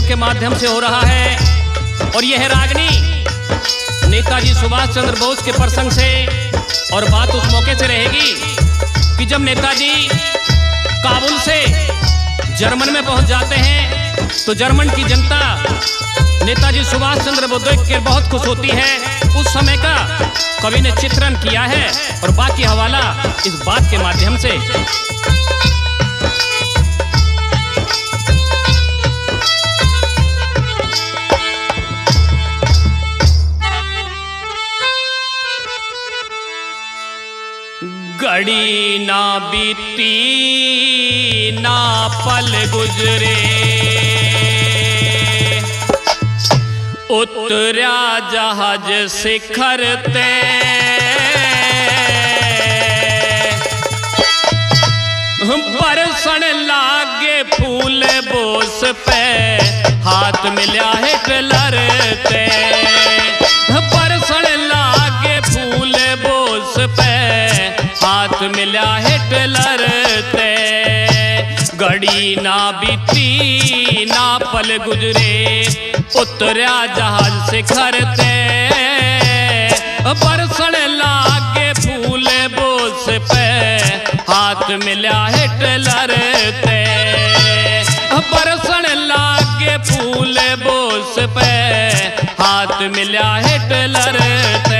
के माध्यम से हो रहा है। और यह रागनी नेताजी सुभाष चंद्र बोस के प्रसंग से, और बात उस मौके से रहेगी कि जब नेताजी काबुल से जर्मन में पहुंच जाते हैं तो जर्मन की जनता नेताजी सुभाष चंद्र बोस देख के बहुत खुश होती है। उस समय का कवि ने चित्रण किया है और बाकी हवाला इस बात के माध्यम से। घड़ी ना बीती ना पल गुजरे, उतरा जहाज शिखर ते, बरसन लागे फूल बोस पे, हाथ मिला हिटलर ते, बरसन लागे फूल बोस पे, हाथ मिला हिटलर ते। घड़ी ना बीती ना पल गुजरे, उतरा जहाज शिखर ते, बरसन लागे फूल बोस पे, हाथ मिला हिटलर ते, बरसन लागे फूल बोस पे, हाथ मिला हिटलर ते।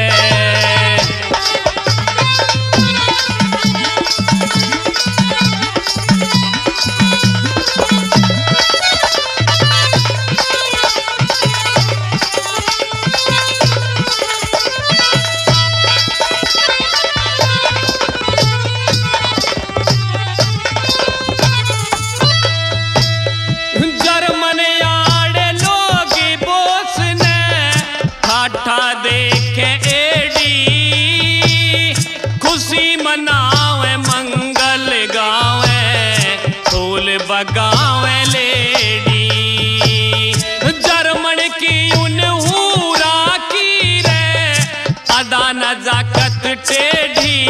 देखे एडी खुशी मनावे, मंगल गावे, फूल बगावे लेडी। जर्मन की उनहूरा की रे अदा नजाकत टेढ़ी,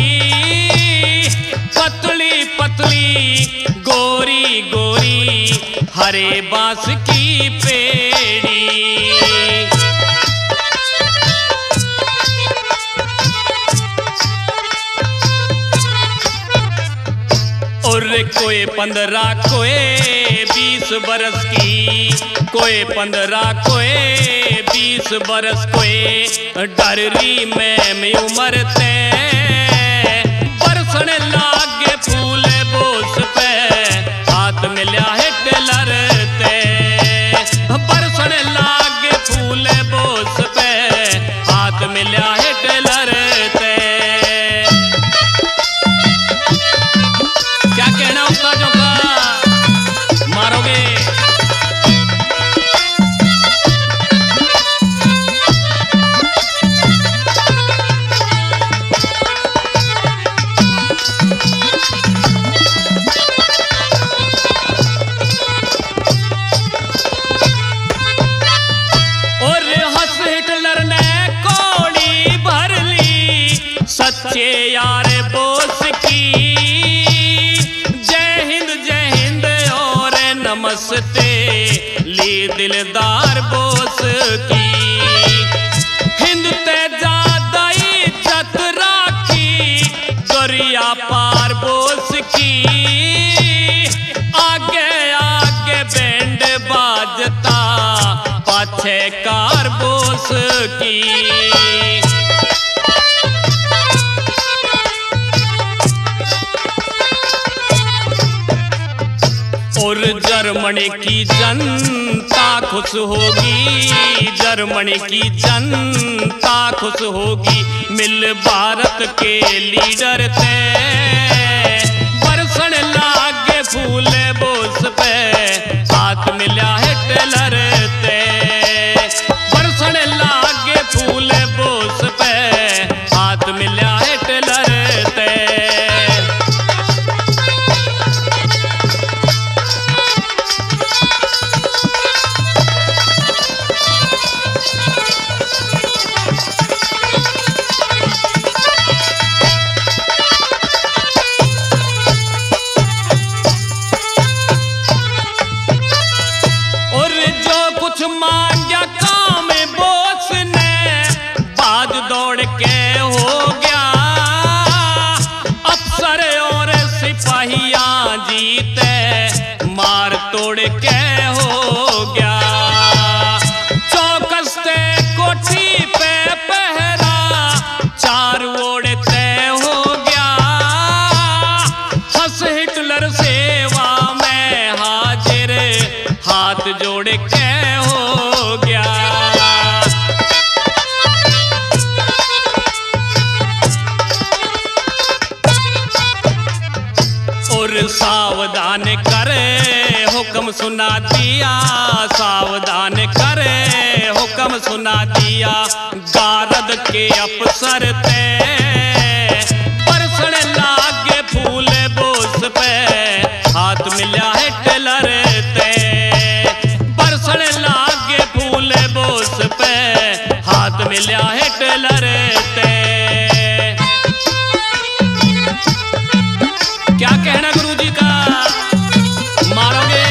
पतली पतली गोरी गोरी हरे बांस की पेड़ी। और कोई 15 कोई 20 बरस की, कोई 15 कोई 20 बरस, कोई डररी में उम्र ते, बरसन लागे फूल बोस पे, हाथ मिला हिटलर ते, बरसन लागे फूल बोस पे, हाथ मिला हिटलर ते। क्या कहना उस्तादों का, मारोगे? और हंस हिटलर ने कौड़ी भर ली, सच्चे यार बोस की, नमस्ते ली दिलदार बोस की। हिंद ते ज्यादा इज्जत राखी, दरिया पार बोस की, आगे आगे बैंड बाजता, पाछे कार बोस की। और जर्मनी की जनता खुश होगी, जर्मनी की जनता खुश होगी, मिल भारत के लीडर थे, बरसन लागे फूल बोस पे, हाथ मिला हिटलर ते, बरसन लागे फूल बोस पे, हाथ मिला हिटलर ते। सुना दिया, सावधान करे हुक्म सुना दिया। गारद के अफसर ते बरसण लागे फूल बोस पे, हाथ मिला है टेलर ते। बरसण लागे फूल बोस पे, हाथ मिला है टेलर ते। क्या कहना गुरुजी का, मारोगे?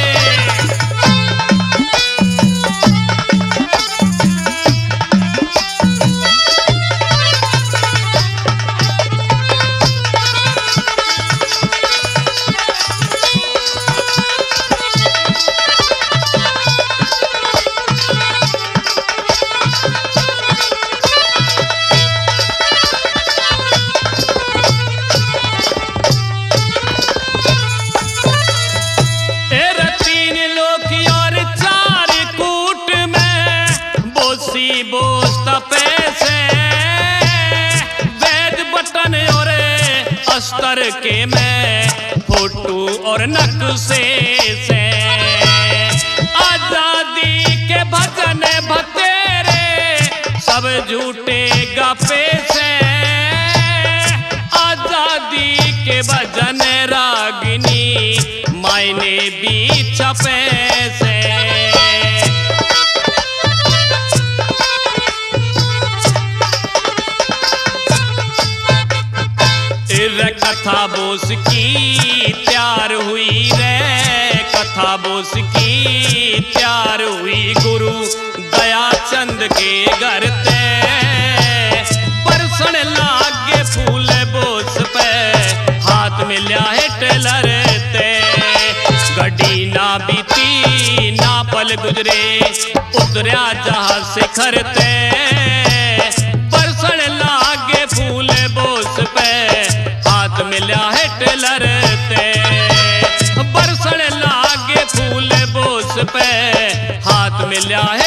अस्तर के मैं फोटो और नक्शे से, आजादी के भजन भतेरे सब झूठे गपे से। आजादी के भजन रागिनी मायने भी छपे से। कथा बोस की तैयार हुई रे, कथा बोस की तैयार हुई गुरु दयाचंद के घर ते। बरसण लागे फूल बोस पे, हाथ मिला है टेलर ते। गड्डी ना बीती ना पल गुजरे, उतरिया जहाज से खरते। बरसण लागे फूल बोस पे, हाथ मिला है टेलर ते। बरसण लागे फूल बोस पे, हाथ मिला है